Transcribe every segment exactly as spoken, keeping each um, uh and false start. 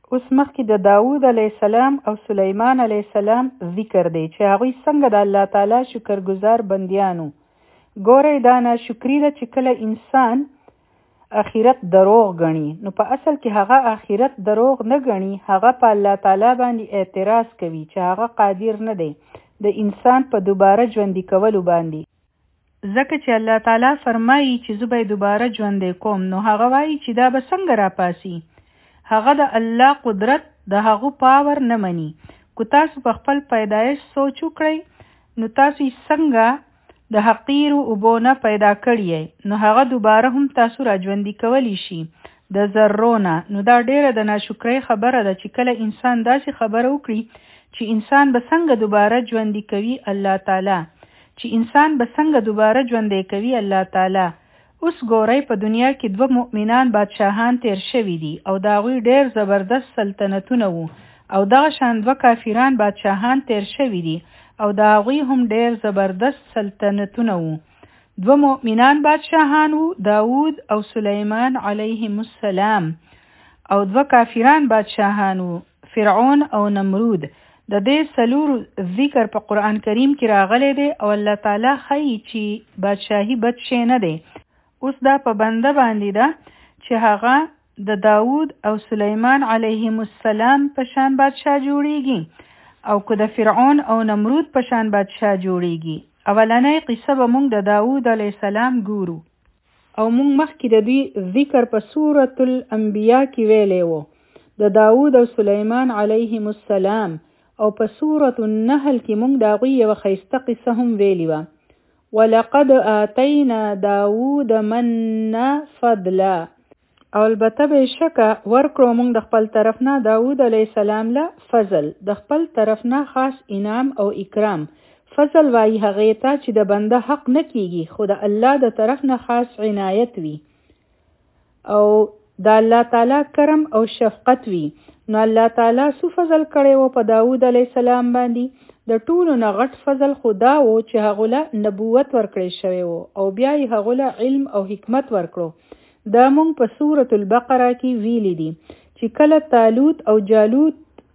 اوس مخکې د داوود علیه السلام او سلیمان علیه السلام ذکر دی چې هغوی څنګه د الله تعالی شکرګزار بندیانو. ګورئ دا ناشکري ده چې کله انسان اخرت دروغ غني، نو په اصل کې هغه اخرت دروغ نه غني، هغه په الله تعالی باندې اعتراض کوي چې هغه قادر نه دی د انسان په دوباره ژوندي کولو باندې. ځکه چې الله تعالی فرمایي چې زه به دوباره ژوندی کوم، نو هغه وایي چې دا به څنګه راپاسي. هغه د الله قدرت د هغو پاور نه مني. کو تاسو په خپل پیدایش سوچ وکړئ نو تاسو څنګه د حقیرو اوبو نه پیدا کړی نو هغه دوباره هم تاسو را ژوندي کولی شي د ذرونه. نو دا ډیره د ناشکرۍ خبره ده چې کله انسان داسې خبره وکړي چې انسان به څنګه دوباره ژوندي کوي الله تعالی، چې انسان به څنګه دوباره ژوندی کوي الله تعالی. اوس ګورئ په دنیا کې دوه مؤمنان بادشاهان تیر شوي دي او د هغوی ډېر زبردست سلطنتونه وو، او دغه شان دوه کافران بادشاهان تیر شوي دي او د هغوی هم ډېر زبردست سلطنتونه وو. دوه مؤمنان بادشاهان وو، داوود او سلیمان علیهم السلام، او دوه کافران بادشاهان وو، فرعون او نمرود. د دې څلورو ذکر په قرآن کریم کې راغلی دی او الله تعالی ښیي چې بادشاهي بد شی نه دی. اوس دا په بنده باندې ده چې هغه د داوود او سلیمان علیهم السلام په شان بادشاه جوړیږي او که د فرعون او نمرود په شان بادشاه جوړیږي. اولنۍ قصه به موږ د داوود علیه السلام ګورو او موږ مخکې د دوی ذکر په سورة الانبیاء کې ویلی و، د داوود او سلیمان علیهم السلام، او په سورة النحل کې موږ د هغوی یوه ښایسته قصه هم ویلې وه. ولقد آتینا داوود منا فضلا، او البته به شکه ورکړو موږ د خپل طرف نه داوود علیه السلام له فضل، د خپل طرف نه خاص انعام او اکرام. فضل وایي هغې ته چې د بنده حق نه کیږي خو د الله د طرف نه خاص عنایت وي او د الله تعالی کرم او شفقت وي. نو الله تعالی څو فضل کړی و په داوود علیه السلام باندې؟ د ټولو نه غټ فضل خو دا و چې هغو له نبوت ورکړی شوی و او بیا یې هغو له علم او حکمت ورکړو. دا موږ په سورة البقره کې ویلی دي چې کله طالوت او جالوت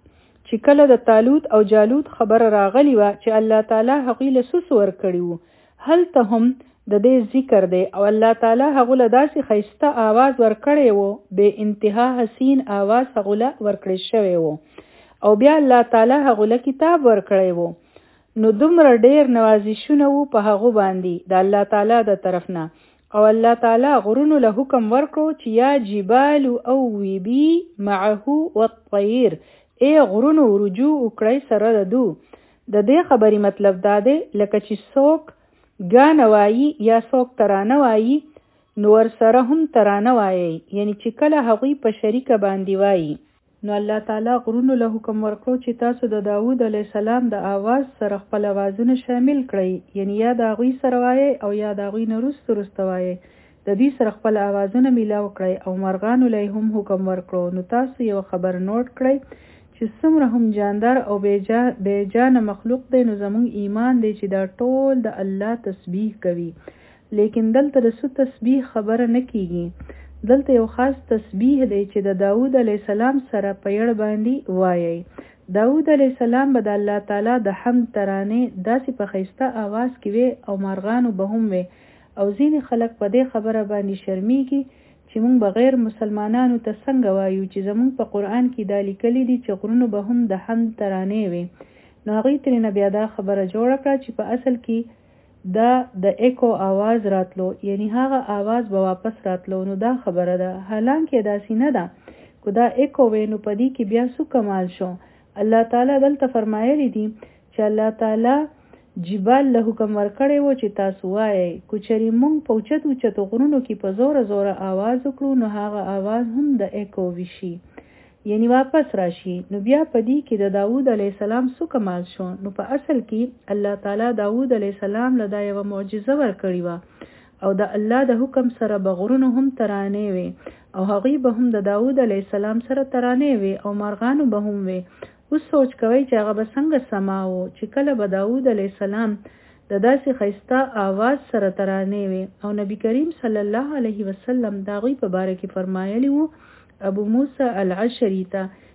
چې کله د طالوت او جالوت خبره راغلی وه چې الله تعالی هغوی له څه څه ورکړي وو، هلته هم د دې ذکر دی او الله تعالی هغو له داسې ښایسته آواز ورکړی و، بې انتها حسین آواز هغو له ورکړی شوی و، او بیا الله تعالی هغو له کتاب ورکړی وو. نو دومره ډیر نوازشونه وو په هغو باندې د الله تعالی د طرف نه، او الله تعالی غرونو له حکم ورکړو چې یا جبال او ویبی معه والطیر، ای غرونو رجوع وکړئ سره د دو. د دې خبرې مطلب دا دی لکه چې څوک ګانه وایي یا څوک ترانه وایي نو ورسره هم ترانه وایي، یعنی چې کله هغوی په شریکه باندې وایي. نو الله تعالی غرونو له حکم ورکړو چې تاسو د داوود علیه السلام د آواز سره خپل آوازونه شامل کړئ، یعنی یا د هغوی سره وایئ او یا د هغوی نه وروسته وروسته وایئ، د دې سره خپل آوازونه میلاو کړئ. او مرغانو له هم حکم ورکړو. نو تاسو یو خبر نوٹ کړئ چې څومره هم جاندار او بې جانه مخلوق دی، نو زموږ ایمان دی چې دا ټول د الله تسبیح کوي. لیکن دلته د څه تسبیح خبره نه کیږي، دلته یو خاص تسبیح دی چې د داوود علیه السلام سره په یړ باندې وایي. داوود علیه السلام به د الله تعالی د حمد ترانې داسې په ښایسته آواز کې وي او مارغانو به هم وي، او ځینې خلک په دې خبره باندې شرمیږي چې موږ بغیر مسلمانانو ته څنګه وایو چې زموږ په قرآن کې دا لیکلي دي چې غرونو به هم د حمد ترانې وي. نو هغوی ترېنه بیا دا خبره جوړه کړه چې په اصل کې دا د ایکو آواز راتلو، یعنی هغه آواز به واپس راتلو. نو دا خبره ده، حالانکه داسې نه ده. که دا ایکو وی نو په دې کې بیا څه کمال شو؟ الله تعالی دلته فرمایلی دي چې الله تعالی جبال له حکم ورکړی و چې تاسو وایئ. که چېرې موږ په اوچت اوچتو غرونو کې په زوره زوره آواز وکړو نو هغه آواز هم د ایکو وشي، یعنی واپس راشي. نو بیا په دې کې د داوود علیه السلام څه کمال شو؟ نو په اصل کې الله تعالی داوود علیه السلام له دا یوه معجزه ورکړې وه او د الله د حکم سره به غرونو هم ترانې وي او هغوی به هم د داوود علیه السلام سره ترانې وي او مرغانو به هم وي. اوس سوچ کوئ چې هغه به څنګه سما و چې کله به داوود علیه السلام د داسې ښایسته آواز سره ترانې وي. او نبی کریم صلی الله علیه وسلم د هغوی په باره کې فرمایلی وو ابو موسی العشری ته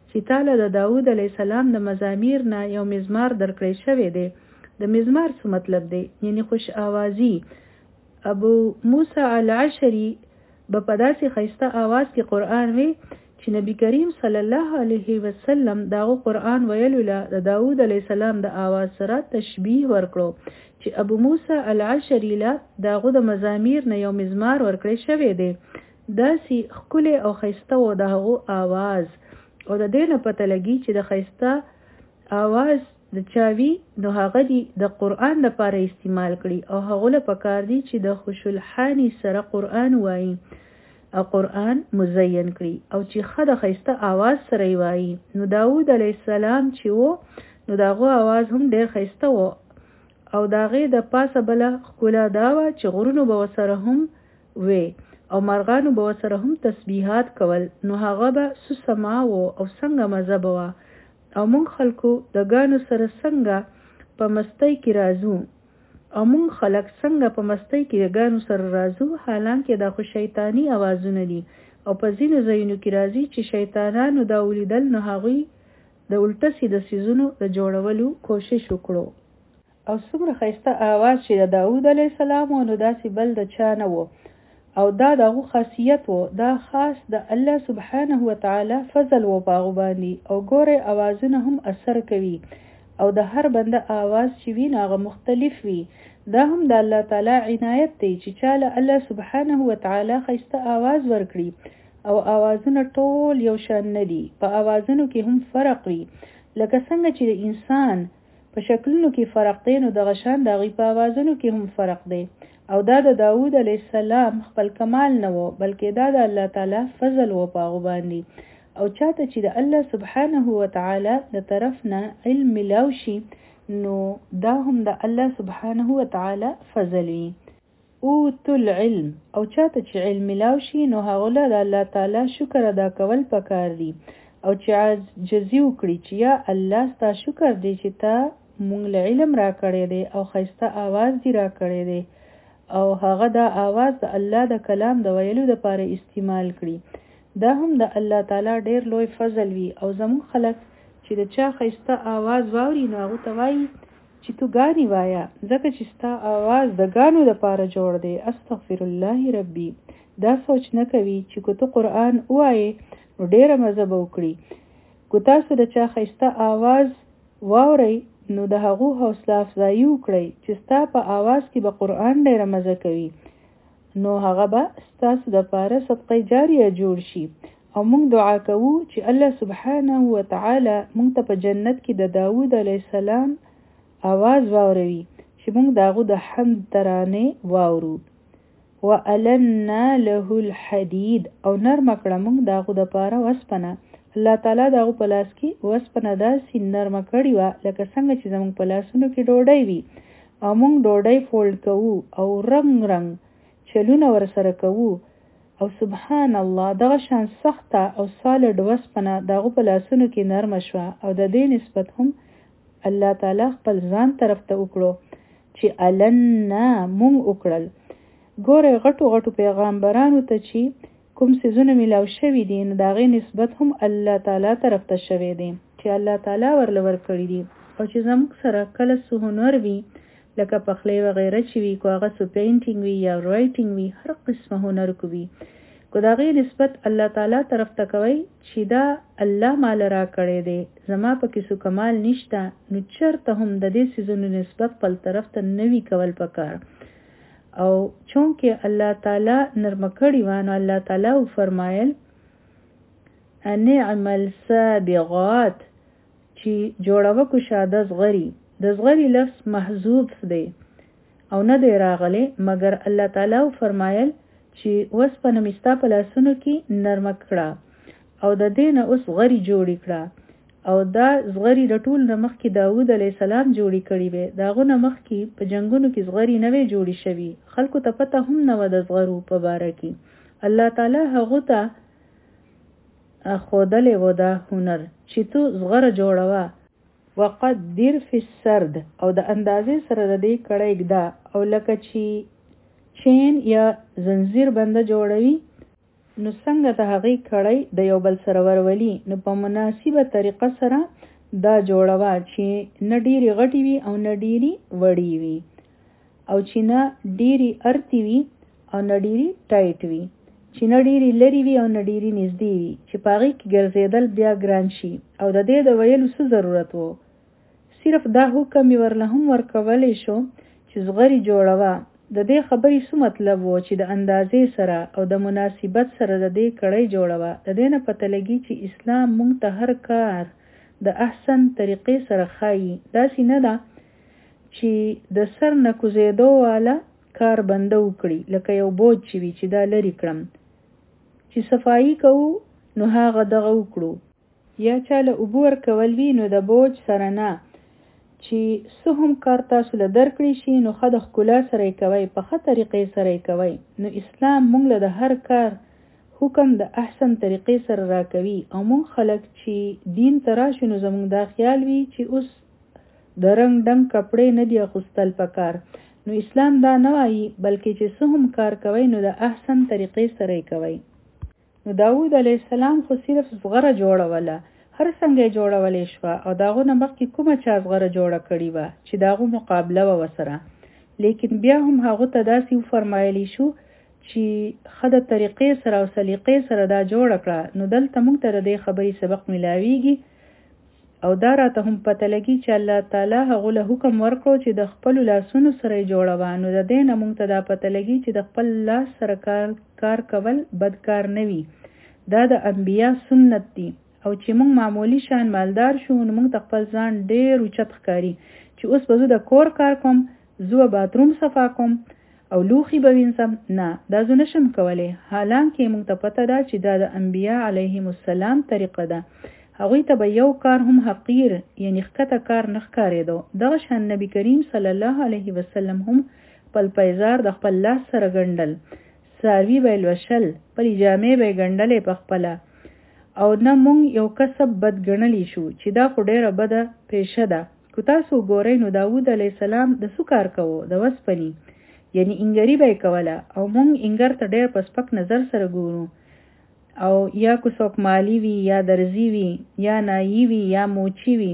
چې تعالی د داوود علی السلام د مزامیر نه یو مزمار درکړی شوی دی. د مزمار څه مطلب دی؟ یعنی خوش آوازی. ابو موسی العشری به په داسې ښایسته آواز کې قرآن وی چې نبی کریم صلی الله علیه وسلم داغه قرآن ویلو له د داوود علیه السلام د آواز سره تشبیه ورکړو چې ابو موسی العشری له داغه د مزامیر نه یو مزمار ورکړی شوی دی. داسې ښکلی او ښایسته و دغه آواز او د دې نه پته لګي چې د ښایسته آواز د چاوي نو هغه دی د قرآن لپاره استعمال کړي او هغه له پکار دی چې د خوشالحانی سره قرآن وایي او قرآن مزین کړي او چې خده ښایسته آواز سره وایي. نو داوود علیه السلام چې وو نو داغه آواز هم ډیر ښایسته وو او داغه د پاسه بله ښکلا دا وه چې غرونو به ورسره هم وی او مرغانو به ورسره هم تسبیحات کول. نو هغه به سوسما وو او څنګه مزه به وه او مونږ خلکو د ګانو سره څنګه په مستی کې راځو او مونږ خلک څنګه په مستی کې د ګانو سره راځو، حالانکه دا خو شیطانی اوازونه دي او په ځینو ځایونو کې راځي چې شیطانانو دا ولیدل نو هغوی د الټه سیده څیزونو د جوړولو کوشش وکړو. او څومره ښایسته آواز چې د داوود علیه السلام و نو داسې بل د چا نه و او دا دغه خاصیت و، دا خاص د الله سبحانه وتعالی فضل و په هغو باندې. او ګورئ اوازونه هم اثر کوي او د هر بنده آواز چې وي هغه مختلف وي. دا هم د الله تعالی عنایت دی چې چاله الله سبحانه وتعالی ښایسته آواز ورکړي او آوازونه ټول یو شان نه دي، په آوازونو کې هم فرق وي. لکه څنګه چې د انسان په شکلونو کې فرق دی نو دغه شان د هغوی په آوازونو کې هم فرق دی. او دا د داوود علیه السلام خپل کمال نه و بلکې دا د الله تعالی فضل و په هغو باندې. او چاته چې د الله سبحانه وتعالی د طرف نه علم ملاو شي نو دا هم د الله سبحانه وتعالی فضل وي. اوتو العلم، او چاته چې علم ملاو شي نو هغه له د الله تعالی شکر ادا کول پکار دي او چې عاجزي وکړي چې یا الله ستا شکر دی چې تا مونږ له علم را کړی دی او ښایسته آواز دی را کړی دی او هغه دا آواز د الله د کلام د ویلو دپاره استعمال کړي. دا هم د الله تعالی ډیر لوی فضل وي. او زمون خلک چې د چا ښایسته آواز واوري نو هغو ته وایي چې تو ګانې وایه ځکه چې ستا آواز د ګانو دپاره جوړ دی. استغفر الله ربي. دا سوچ نه کوي چې که ته قرآن ووایې نو ډیره مزه به وکړي. که تاسو د چا ښایسته آواز واورئ نو د هغو حوصله افزایي وکړئ چې ستا په آواز کې به قرآن ډیره مزه کوي نو هغه به ستاسو دپاره صدقه جاریه جوړ شي. او موږ دعا کوو چې الله سبحانه وتعالی موږ ته په جنت کې د داوود علیه السلام آواز واوروي چې موږ د هغو د حمد ترانې واورو. وَأَلَنَّا لَهُ الْحَدِيدِ، او نرمه کړه موږ د هغو دپاره وسپنه. الله تعالی د هغو په لاس کې وسپنه داسې نرمه کړې وه لکه څنګه چې زموږ په لاسونو کې ډوډۍ وي او موږ ډوډۍ فولډ کوو او رنګ رنګ چلونه ورسره کوو. او سبحان الله دغه شان سخته او سالډ وسپنه د هغو په لاسونو کې نرمه شوه او د دې نسبت هم الله تعالی خپل ځان طرف ته وکړو چې النا مونږ وکړل. ګوره غټو غټو پیغامبرانو ته چې کوم څیزونه میلاو شوي دي نو د هغې نسبت هم الله تعالی طرف ته شوی دی چې الله تعالی ورله ورکړي دي. او چې زموږ سره کله څه هنر وي لکه پخلی وغیره چې وي، که هغه څه پینټینګ وي یا رایټینګ وي، هر قسمه هنر کو وي، که د هغې نسبت الله تعالی طرف ته کوئ چې دا الله مال را کړی دی، زما پکې څه کمال نشته، نو چېرته هم د دې څیزونو نسبت خپل طرف ته نه وي کول پکار. او چونکې الله تعالی نرمه کړي وه نو الله تعالی وفرمایل نعم السابغات چې جوړوه کو شاده زغري. د زغري لفظ محذوف دی او نه دی راغلی مګر الله تعالی فرمایل چې وسپنه مې ستا په لاسونو کې نرمه کړه او د دې نه اوس زغري جوړې کړه. او دا زغري د ټول نه مخکې داوود علیه السلام جوړې کړي وې. د هغو نه مخکې په جنګونو کې زغري نه وې جوړې شوي، خلکو ته پته هم نه وه د زغرو په باره کې. الله تعالی هغو ته ښودلی و دا هنر چې تو زغره جوړوه. وقدر فی السرد، او د اندازې سره د دې کړه اږده، او لکه چې چین یا زنځیر بنده جوړوي نو څنګه د هغې کړۍ د یو بل سره ورولي نو په مناسبه طریقه سره دا جوړوه چې نه ډېرې غټې وي او نه ډېرې وړې وي او چې نه ډېرې ارتې وي او نه ډېرې ټایټ وي چې نه ډېرې لرې وي او نه ډېرې نږدې وي چې په هغې کې ګرځېدل بیا ګران شي او د دې د ویلو څه ضرورت و صرف دا حکم یې ورله هم ورکولی شو چې زغرې جوړوه د دې خبرې څه مطلب و چې د اندازې سره او د مناسبت سره د دې کړۍ جوړوه د دې نه پته لګي چې اسلام موږ ته هر کار د احسن طریقې سره ښایي داسې نه ده چې د سر نه کوزېدو والا کار بنده وکړي لکه یو بوج چې وي چې دا لرې کړم چې صفایي کوو نو هغه دغه وکړو یا چاله اوبه ورکول وي نو د بوج سره نه چې څه هم کار تاسو له درکړی شي نو ښه د ښکلا سره یې کوئ په ښه طریقې سره یې کوئ نو اسلام موږ له د هر کار حکم د احسن طریقې سره راکوي او موږ خلک چې دین ته راشو نو زموږ دا خیال وي چې اوس د رنګ ډنګ کپړې نه دي اخیستل پکار نو اسلام دا نه وایي بلکې چې څه هم کار کوئ نو د احسن طریقې سره یې کوئ نو داود علیه السلام خو صرف زغره جوړوله هر څنګه یې جوړولی شوه او د هغو نه مخکې کومه چا زغره جوړه کړې وه چې د هغو مقابله وه ورسره لیکن بیا هم هغو ته داسې وفرمایلی شو چې ښه د طریقې سره او سلیقې سره دا جوړه کړه نو دلته موږ ته د دې خبرې سبق میلاویږي او دا راته هم پته لګي چې الله تعالی هغو له حکم ورکړو چې د خپلو لاسونو سره یې جوړوه نو د دې نه موږ ته دا پته لګي چې د خپل لاس سره کار کار کول بد کار نه وي دا د انبیا سنت دی او چې موږ معمولی شان مالدار شو نو موږ ته خپل ځان ډېر اوچت ښکاري چې اوس به زه د کور کار کوم زه به باتروم صفا کوم او لوښي به وینځم نه دا زه نشم کولی حالانکې موږ ته پته ده چې دا د انبیا علیهم السلام طریقه ده هغوی ته به یو کار هم حقیر یعنی ښکته کار نه ښکارېدو دغه شان نبی کریم صلی الله علیه وسلم هم خپل پیزار د خپل لاس سره ګنډل څاروي به یې لوشل خپلې جامې به یې ګنډلې په خپله او نه مونږ یو کسب بد ګڼلی شو چې دا خو ډیره بده پیشه ده که تاسو ګورئ نو داود علیه السلام د څه کار کوو د وسپنې یعنی انګري به یې کوله او مونږ انګر ته ډېر په سپک نظر سره ګورو او یا که څوک مالی وي یا درزي وي یا نایي وي یا موچي وي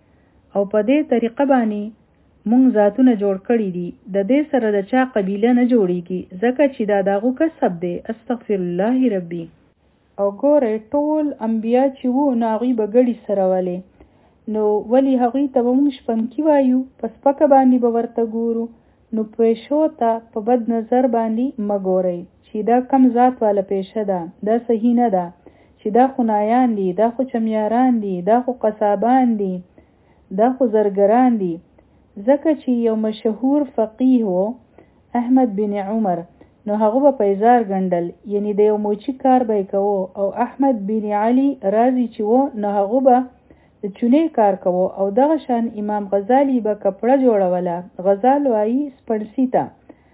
او په دې طریقه باندې مونږ ذاتونه جوړ کړي دي د دې سره د چا قبیله نه جوړیږي ځکه چې دا دغو کسب دی استغفر الله ربي او ګوره ټول انبیا چې وو نو هغوی به ګډې سره ولې نو ولې هغوی ته به موږ شپنکي وایو په سپکه باندې به ورته ګورو نو پیشو ته په بد نظر باندې مه ګورئ چې دا کم ذات والا پیشه ده دا صحیح نه ده چې دا خو نایان دي دا خو چمیاران دي دا خو قصابان دي دا خو زرګران دي ځکه چې یو مشهور فقیه و احمد بن عمر نو هغه به پیزار ګنډل یعنی د یو موچي کار به یې کوو او احمد بن علي رازي چې و نو هغه به د چونې کار کوو او دغه شان امام غزالی به کپړه جوړوله غزال وایي سپڼسي ته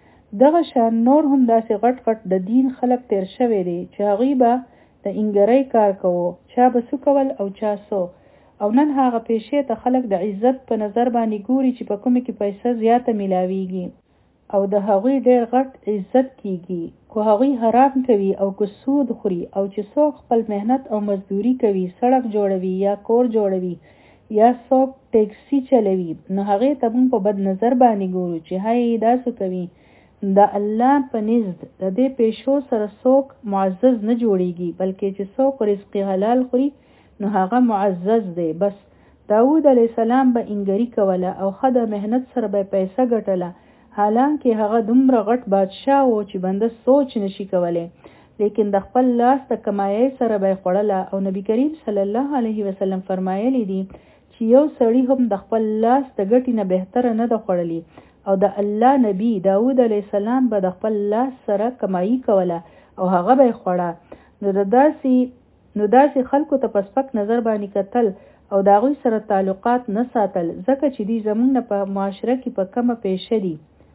دغه شان نور هم داسې غټ غټ د دین خلک تیر شوی دی چې هغوی به د انګرۍ کار کوو چا به څه کول او چا څه او نن هغه پیشې ته خلک د عزت په نظر باندې ګوري چې په کومه کې پیسه زیاته میلاویږي او د هغوی ډېر غټ عزت کیږي خو هغوی حرام کوي او که سود خوري او چې څوک خپل مهنت او مزدوري کوي سړک جوړوي یا کور جوړوي یا څوک ټیکسي چلوي نو هغې ته موږ په بد نظر باندې ګورو چې هی دا څه کوي د الله په نزد د دې پیشو سره څوک معزز نه جوړیږي بلکې چې څوک رزق حلال خوري نو هغه معزز دی بس داود علیه السلام به انګري کوله او ښه د مهنت سره به پیسه ګټله حالانکه هغه دومره غټ بادشاه و چې بنده سوچ نشي کولی لیکن د خپل لاس د کمایۍ سره به یې خوړله او نبی کریم صلی الله علیه وسلم فرمایلی دي چې یو سړي هم د خپل لاس د ګټې نه بهتره نه ده خوړلي او د الله نبی داود علیه السلام به د خپل لاس سره کمایي کوله او هغه به یې خوړه نو د داسې نو داسې خلکو ته په سپک نظر باندې کتل او د هغوی سره تعلقات نه ساتل ځکه چې دوی زموږ نه په معاشره کې په کمه پیشه دي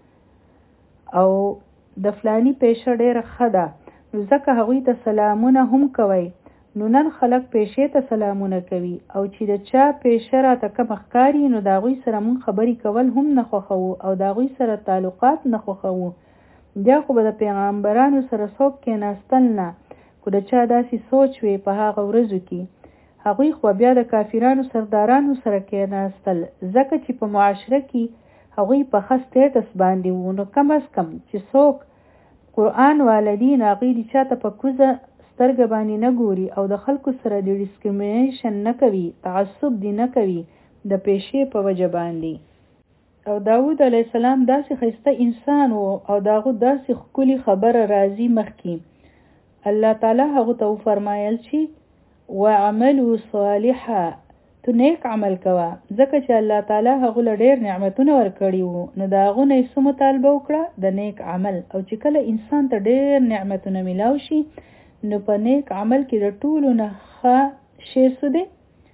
او د فلانی پیشه ډېره ښه ده نو ځکه هغوی ته سلامونه هم کوئ نو نن خلک پیشې ته سلامونه کوي او چې د چا پیشه راته کمه ښکاري نو د هغوی سره مونږ خبرې کول هم نه خوښوو او د هغوی سره تعلقات نه خوښوو بیا خو به د پیغمبرانو سره څوک کېناستل نه خو د چا داسې سوچ وي په هغه ورځو کې هغوی خو بیا د کافرانو سردارانو سره کېناستل ځکه چې په معاشره کې هغوی په ښه سټیټس باندې وو نو کم از کم چې څوک قرآن والدین هغوی د چاته په کوزه سترګه باندې نه ګوري او د خلکو سره د ډسکریمینیشن نه کوي تعصب دی نه کوي د پیشې په وجه باندې. او داود علیه السلام داسې ښایسته انسان و او داغه داسې ښکلي خبره راځي مخکې الله تعالی هغه ته وفرمایل چې وعملوا صالحا تو نیک عمل کوه ځکه چې الله تعالی هغه له ډېر نعمتونه ورکړي وو نو د هغو نه یې څه مطالبه وکړه د نیک عمل او چې کله انسان ته ډېر نعمتونه میلاو شي نو په نیک عمل کې د ټولو نه ښه شی څه دی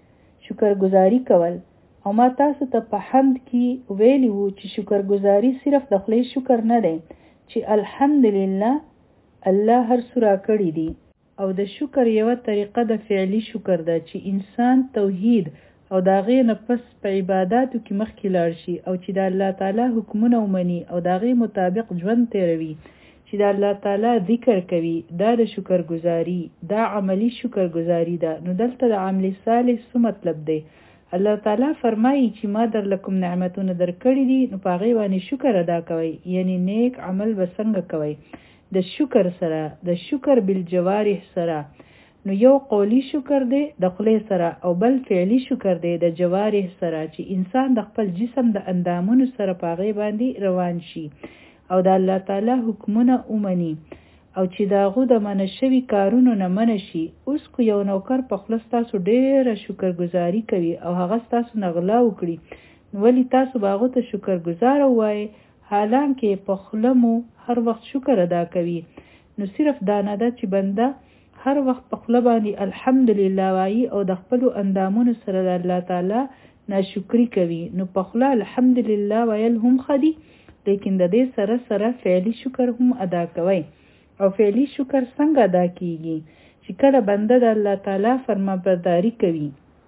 شکرګزاري کول. او ما تاسو ته په حمد کې ویلی وو چې شکرګزاري صرف د خولې شکر نه دی چې الحمدلله الله هر څه راکړي دي او د شکر یوه طریقه د فعلي شکر ده چې انسان توحید او د هغې نه پس په عباداتو کې مخکې لاړ شي او چې د الله تعالی حکمونه ومني او د هغې مطابق ژوند تیروي چې د الله تعالی ذکر کوي دا د شکرګزاري دا عملی شکرګزاري ده. نو دلته د عمل صالح څه مطلب دی؟ الله تعالی فرمایي چې ما در لکم نعمتونه در کړي دي نو په هغې باندې شکر ادا کوئ یعنی نیک عمل به څنګه کوئ د شکر سره د شکر بالجوارح سره نو یو قولی شکر دی د خولې سره او بل فعلی شکر دی د جوارح سره چې انسان د خپل جسم د اندامونو سره په هغې باندې روان شي او د الله تعالی حکمونه ومني او چې د هغو د منع شوي کارونو نه منع شي. اوس کو یو نوکر په خوله ستاسو ډېره شکرګزاري کوي او هغه ستاسو نه غلا وکړي نو ولې تاسو به هغو ته شکرګزاره ووایئ حالانکې په خوله مو هر وخت شکر ادا کوي. نو صرف دا نه ده چې بنده هر وخت په خوله باندې الحمدلله وایي او د خپلو اندامونو سره د الله تعالی ناشکري کوي نو په خوله الحمدلله ویل هم ښه دي لیکن د دې سره سره فعلي شکر هم ادا کوئ. او فعلی شکر څنګه ادا کیږي چې کله بنده د الله تعالی فرمانبرداري کوي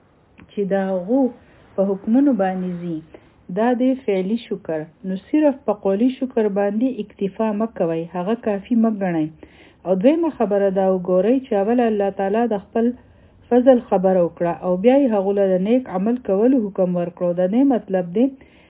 چې د هغو په حکمونو باندې ځي دا دی فعلی شکر. نو صرف په قولی شکر باندې اکتفا مه کوئ هغه کافي مه ګڼئ. او دویمه خبره دا وګورئ چې اول الله تعالی د خپل فضل خبره وکړه او بیا یې هغو له د نیک عمل کولو حکم ورکړو. د دې مطلب دی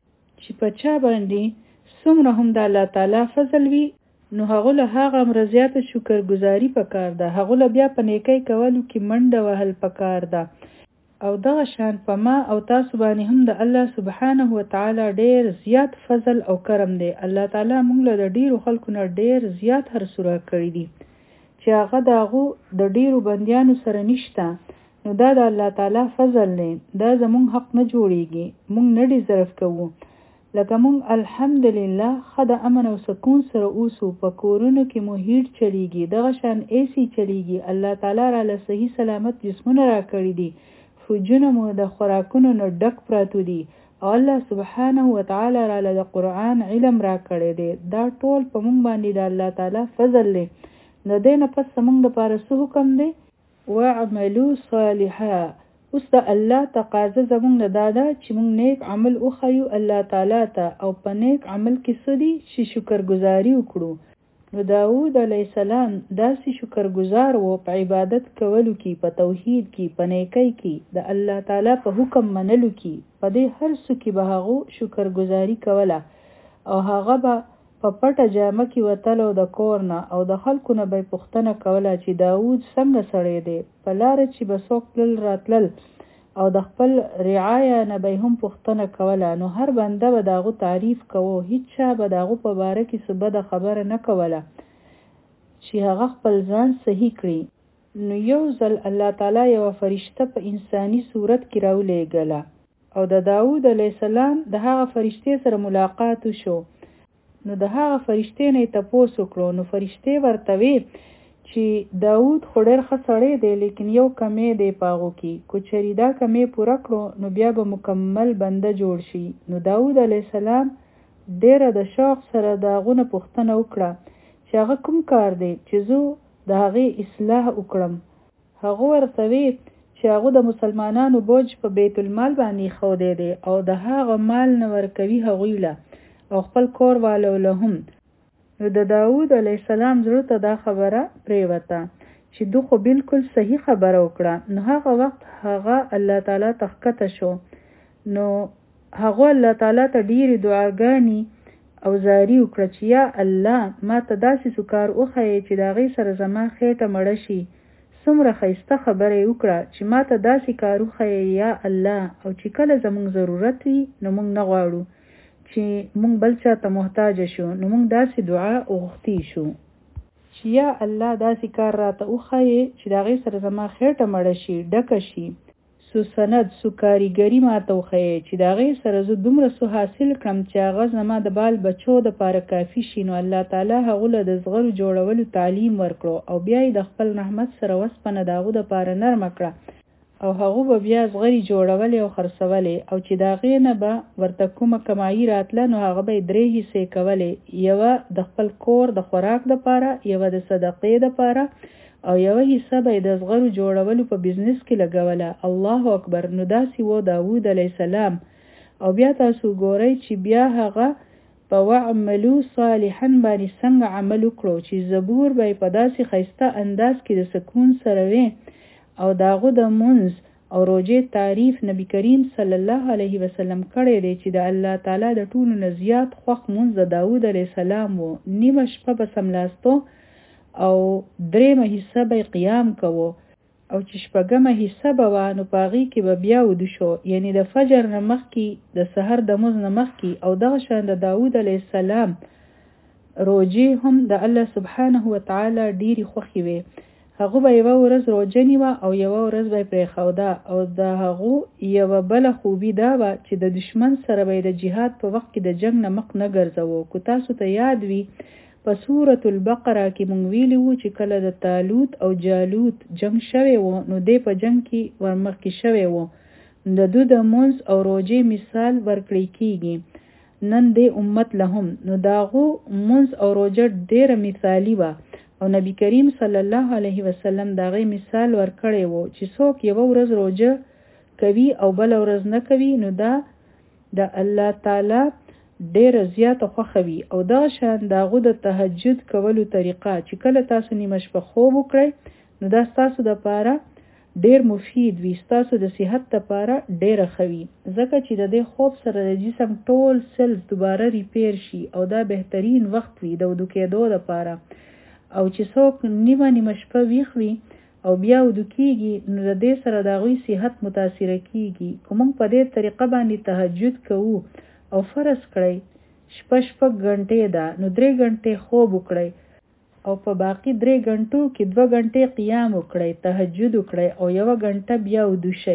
چې په چا باندې څومره هم د الله تعالی فضل وي نو هغه له هغه امر زیاته شکرګزاري پکار ده هغه له بیا په نیکۍ کولو کې منډه وهل پکار ده. او دغه شان په ما او تاسو باندې هم د الله سبحانه وتعالی ډیر زیات فضل او کرم دی. الله تعالی موږ له د ډیرو خلکو نه ډیر زیات هر سوره کړی دي چې هغه دغه د ډیرو بندیانو سره نشته نو دا د الله تعالی فضل دی. دا زموږ حق نه جوړیږي موږ نه ډیزرف کوو لکه موږ الحمدلله ښه د امن او سکون سره اوسو په کورونو کې مو هیټ چلیږي دغه شان ایسی چلیږي الله تعالی را له صحیح سلامت جسمونه را کړي دي فوجونه مو د خوراکونو نه ډک پراته دي او الله سبحانه وتعالی را له د قرآن علم را کړی دی. دا ټول په موږ باندې د الله تعالی فضل دی. نو دی نه پس موږ دپاره څه حکم دی وعملوا صالحا. اوس د الله تقاضا زموږ نه دا ده چې موږ نیک عمل وښیو الله تعالی ته او په نیک عمل کې څه دي چې شکرګزاري وکړو. نو داود علیه السلام داسې شکرګزار و په عبادت کولو کې په توحید کې په نیکۍ کې د الله تعالی په حکم منلو کې په دې هر څه کې به هغو شکرګزاري کوله او هغه به په پټه جامه کې وتل او د کور نه او د خلکو نه به یې پوښتنه کوله چې داود څنګه سړی دی. په لاره چې به څوک تلل راتلل او د خپل رعایا نه به هم پوښتنه کوله نو هر بنده به د هغو تعریف کوو هیڅ چا به د هغو په باره کې څه بده خبره نه کوله چې هغه خپل ځان صحیح کړي. نو یو ځل الله تعالی یوه فرشته په انساني صورت کې راولېږله او د داود علیه السلام د هغه فرشتې سره ملاقات وشو. نو د هغه فرشتې نه یې تپوس وکړو نو فرشتې ورته وی چې داود خو ډېر ښه سړی دی لیکن یو کمی دی په هغو کې کو چېرې دا کمی پوره کړو نو بیا به مکمل بنده جوړ شي. نو داود علیه السلام ډېره د شوق سره د هغو نه پوښتنه وکړه چې هغه کوم کار دی چې زه د هغې اصلاح وکړم. هغه ورته وی چې هغه د مسلمانانو بوج په بیت المال باندې ښودی دی او د هغه مال نه ورکوي هغوی له او خپل کور والو له هم. نو د داود علیه السلام زړه ته دا خبره پریوته چې دو خو بالکل صحیح خبره وکړه. نو هغه وخت هغه الله تعالی تخکته شو. نو هغه الله تعالی ته ډېرې دعاګانې او زاری وکړه چې یا الله ما ته داسې سکار وښیې چې د هغې سره زما خېټه مړه شي. څومره ښایسته خبره یې وکړه چې ما ته داسې کار وښیې یا الله، او چې کله زموږ ضرورت وي نو موږ نه غواړو چې موږ بل چا ته محتاج شو، نو موږ داسې دعا وغوښتي شو چې یا الله داسې کار راته وښیې چې د هغې سره زما خېټه مړه شي، ډکه شي، سو سند سو کاریګري ما ته وښیې چې د هغې سره زه دومره سو حاصل کړم چې هغه زما د بال بچو دپاره کافي شي. نو الله تعالی هغو له د زغرو جوړولو تعلیم ورکړو او بیا یې د خپل رحمت سره وسپنه د هغو دپاره نرمه کړه او هغو به بیا زغرې جوړولې او خرڅولې، او چې د هغې نه به ورته کومه کمایي راتله نو هغه به یې درې حصې کولې، یوه د خپل کور د خوراک دپاره، یوه د صدقې دپاره، او یوه حصه به د زغرو جوړولو په بزنس کې لګوله. الله اکبر. نو داسې و داوود علیه السلام. او بیا تاسو ګورئ چې بیا هغه په وعملو صالحا باندې څنګه عمل وکړو چې زبور به یې په داسې ښایسته انداز کې د سکون سره وي، او د هغو د مونځ او روژې تعریف نبي کریم صلی الله علیه وسلم کړی دی چې د الله تعالی د ټولو نه زیات خوښ مونځ د داود علیه السلام و. نیمه شپه به سملاستو او دریمه حصه به قیام کوو، او چې شپږمه حصه به وه نو په هغې کې به بیا وده شو، یعنی د فجر نه مخکې د سحر د مونځ نه مخکې. او دغه شان د داود علیه السلام روژې هم د الله سبحانه وتعالی ډېرې خوښې وې. هغه به یوه ورځ روژه نیوه او یوه ورځ به یې پرېښوده. او د هغو یوه بله خوبي دا وه چې د دشمن سره به یې د جهاد په وخت کې د جنګ نه مخ نه ګرځوو. که تاسو ته یاد وي په سورة البقره کې مونږ ویلي وو چې کله د طالوت او جالوت جنگ شوی و نو دی په جنگ کې ورمخکې شوی و. د دو د مونځ او روژې مثال ورکړی کیږي نن دی امت لهم. نو د هغو مونځ او روژه ډېره مثالي وه، او نبی کریم صلی الله علیه وسلم د هغې مثال ورکړی و چې څوک یوه ورځ روژه کوي او بله ورځ نه کوي نو دا د الله تعالی ډېره زیاته خوښه وي. او دا شان د هغو د تهجد کولو طریقه چې کله تاسو نیمه شپه خوب وکړئ نو دا ستاسو دپاره ډېر مفید وي، ستاسو د صحت دپاره ډېره ښه وي، ځکه چې د دې خوب سره د جسم ټول سلز دوباره ریپیر شي او دا بهترین وخت وي د وده کېدو دپاره. او چې څوک نیمه نیمه شپه ویښ وي او بیا وده کېږي نو د دې سره د هغوی صحت متاثره کېږي. که موږ په دې طریقه باندې تهجد کوو او فرض کړئ شپه شپږ غنټې ده نو درې غنټې خوب وکړئ او په باقي درې غنټو کې دوه غنټې قیام وکړئ، تهجد وکړئ او یوه غنټه بیا وده شئ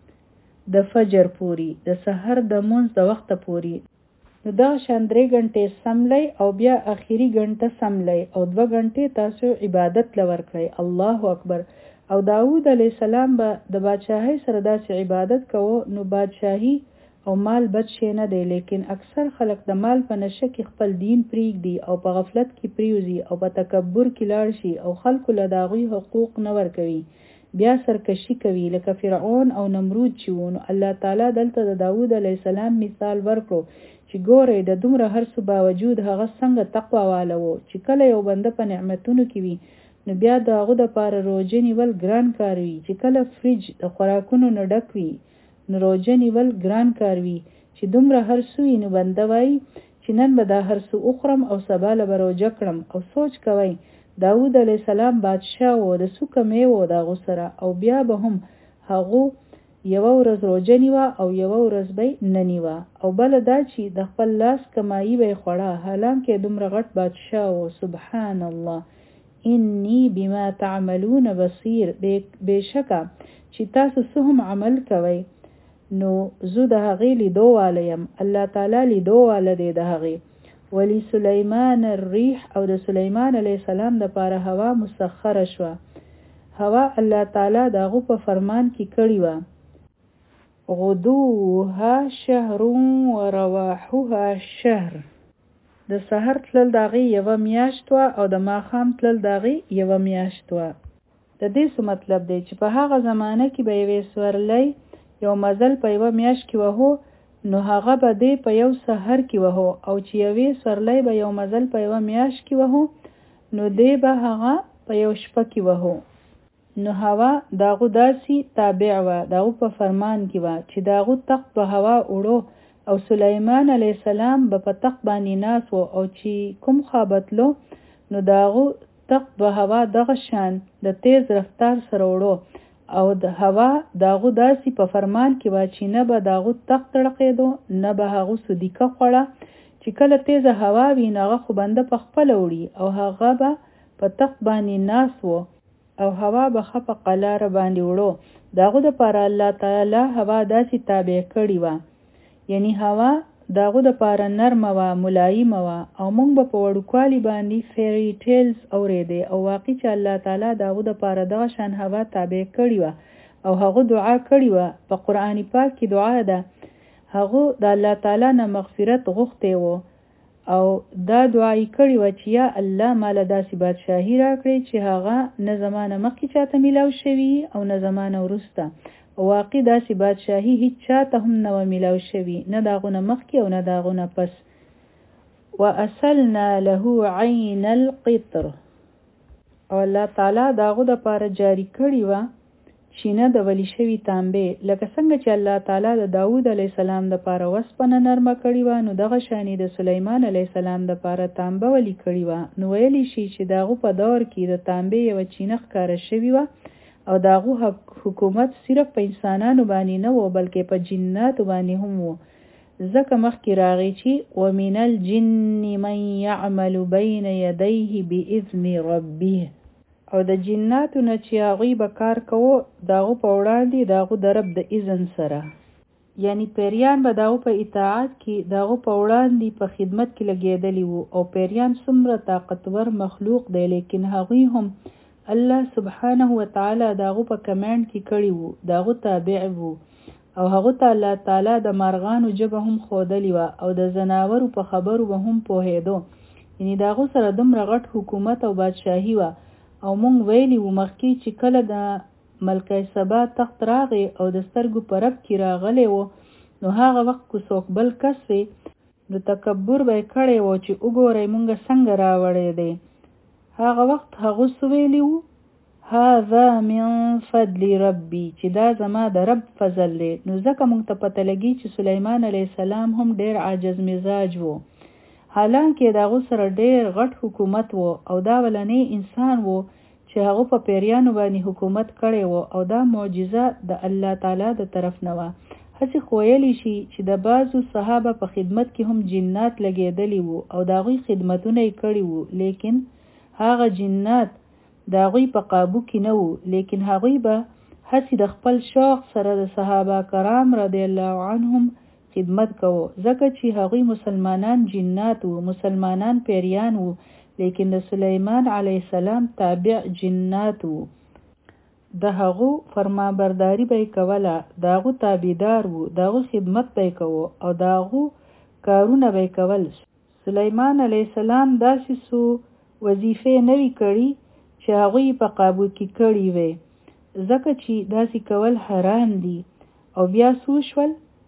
د فجر پورې، د سحر د مونځ د وخته پورې. نو دغه شان درې غنټې سملی او بیا اخري غنټه سملی او دوه غنټې تاسو عبادت لور کړئ. الله اکبر. او داود علیه السلام به د بادشاهۍ سره داسې عبادت کوو. نو بادشاهي او مال بد شی نه دی، لیکن اکثر خلک د مال په نشه کې خپل دین پریږدي او په غفلت کې پریوزي او په تکبر کې لاړ شي او خلکو له د هغوی حقوق نه ورکوي، بیا سرکشي کوي لکه فرعون او نمرود چې وو. نو الله تعالی دلته د داود علیه السلام مثال ورکړو چې ګورئ د دومره هر څه باوجود هغه څنګه تقوا واله و چې کله یو بنده په نعمتونو کې وي نو بیا د هغو دپاره روژه نیول ګران کار وي. چې کله فریج د خوراکونو نه ډک وي نو روژه نیول ګران کار وي. چې دومره هر څه وي نو بنده وایي چې نن به دا هر څه وخورم او سبا له به روژه کړم. او سوچ کوئ داود علیه السلام بادشاه و د څو کمې و د هغو سره، او بیا به هم هغو یوه ورځ روژه نیوه او یوه ورځ به نه نیوه، او بله دا چې د خپل لاس کمایي به یې خوړه، حالانکه دومره غټ بادشاه و. سبحان الله. انی بما تعملون بصیر. بېشکه چې تاسو څه هم عمل کوئ نو زه د هغې لیدو واله یم. الله تعالی لیدو واله دی د هغې. ولی سلیمان الریح. او د سلیمان علیه السلام دپاره هوا مسخره شوه. هوا الله تعالی د هغو په فرمان کې کړې وه. غدوها شهر و رواحها شهر. د سحر تلل د هغې یوه میاشت وه او د ماښام تلل د هغې یوه میاشت وه. د دې څه مطلب دی چې په هغه زمانه کې به یوې سورلی یو مزل په یوه میاشت کې وهو نو هغه به دی په یو سحر کې وهو، او چې یوې سورلی به یو مزل په یوه میاشت کې وهو نو دی به هغه په یو شپه کې وهو. نو هوا داغو داسي تابع و داغو په فرمان کې و چې داغو تخت په هوا وړو او سلیمان علیه السلام به په تخت باندې ناس و او چې کوم خوابتلو نو داغو تخت په هوا دغه شان د تیز رفتار سره وړو او د هوا داغو داسي په فرمان کې و چې نه به داغو تخت تړقېدو نه به هغه صدیقه خوړه چې کله تیزه هوا وي نو هغه خو بنده په خپله وړي او هغه به په تخت باندې ناس و او هوا به ښه په قلاره باندې وړو داغو دپاره الله تعالی هوا داسې تابع کړې وه یعنی هوا داغو دپاره نرمه وه ملایمه وه او موږ به په وړوکوالي باندې فیری ټیلز اورېدی او واقع چې الله تعالی داغو دپاره دغه شان هوا تابع کړې وه او هغه دعا کړې وه په قرآن پاک کې دعا ده هغه د الله تعالی نه مغفرت غوښتی و او دا دعای کړی و چې یا الله مال داسې بادشاهي راکړي چې هغه نه زمانه مخکې چاته میلاو شوي او نه زمانه وروسته او واقع داسې بادشاهي هیڅ چاته هم نه و میلاو شوي نه داغونه مخکې او نه داغونه پس واصلنا له عین القطر او الله تعالی داغو دپاره جاری کړی و چینه د ولی شوي تانبې لکه څنګه چې الله تعالی د داود علیه السلام دپاره وسپنه نرمه کړې وه نو دغه شانې د سلیمان علیه السلام دپاره تانبه ولی کړې وه نو ویلی شي چې داغو په دور کې د تانبې یوه چینه ښکاره شوې وه او داغو حکومت صرف په انسانانو باندې نه و بلکې په جناتو باندې هم و ځکه مخکې راغی چې ومن الجن من یعمل بین یدیه باذن ربه او د جناتو نه چې هغوی به کار کوو داغو په وړاندې داغو د رب د اذن سره یعنی پیریان به داغو په اطاعت کې داغو په وړاندې په خدمت کې لګېدلی وو او پیریان څومره طاقتور مخلوق دی لیکن هغوی هم الله سبحانه وتعالی داغو په کمانډ کې کړي وو داغو تابع وو او هغه ته الله تعالی د مارغانو ژبه هم ښودلې وه او د ځناورو په خبرو به هم پوهېدو یعنی داغو سره دومره غټ حکومت او بادشاهي وه او مونږ ویلی وو مخکې چې کله د ملکه سبا تخت راغی او د سترګو په رب کې راغلی و نو هغه وخت که څوک بل کس وی نو تکبر به یې کړی و چې وګورئ مونږ څنګه راوړی دی هغه وخت هغه څه ویلي وو هذا من فضل ربي چې دا زما د رب فضل دی نو ځکه مونږ ته پته لګي چې سلیمان علیه السلام هم ډیر عاجز مزاج و حالانکه داغو سره ډیر غټ حکومت و او دا ولنی انسان و چې هغه په پیریانو باندې حکومت کړی و او دا معجزه د الله تعالی د طرف نه و هڅې خویلی شي چې د بعضو صحابه په خدمت کې هم جنات لګېدلی وو او داغوی خدمتونه یې کړي وو لیکن هغه جنات داغوی په قابو کې نه وو لیکن هغوی به هڅې د خپل شوق سره د صحابه کرام رضی الله عنهم خدمت کوو ځکه چې هغوی مسلمانان جنات وو مسلمانان پیریان وو لیکن د سلیمان علیه السلام تابع جنات وو د هغو فرمانبرداري به یې کوله د هغو تابعدار وو د هغو خدمت به یې کوو او د هغو کارونه به یې کول سلیمان علیه السلام داسې څو وظیفې نه وي کړي چې هغوی په قابو کې کړي وي ځکه چې داسې کول حرام دي او بیا څو شول